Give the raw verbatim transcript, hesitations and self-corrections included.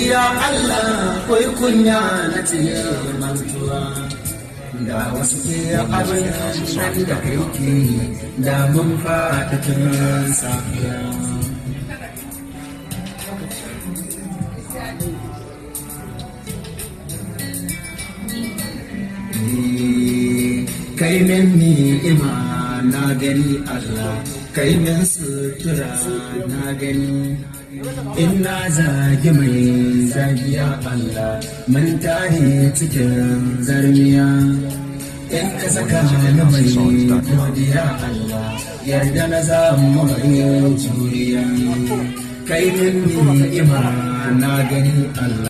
ya Allah koi kunya na tiye mantuwa da wasu ke abin nan da kai ke da mun fata tun safiya kai min ni'ima na gani Allah kai min sutura na gani in na zagi mai zagiya Allah mun tare cikin zarmiya in ka saka na mai godiya Allah yarda na zama mai juriya kai min ni'ima na gani Allah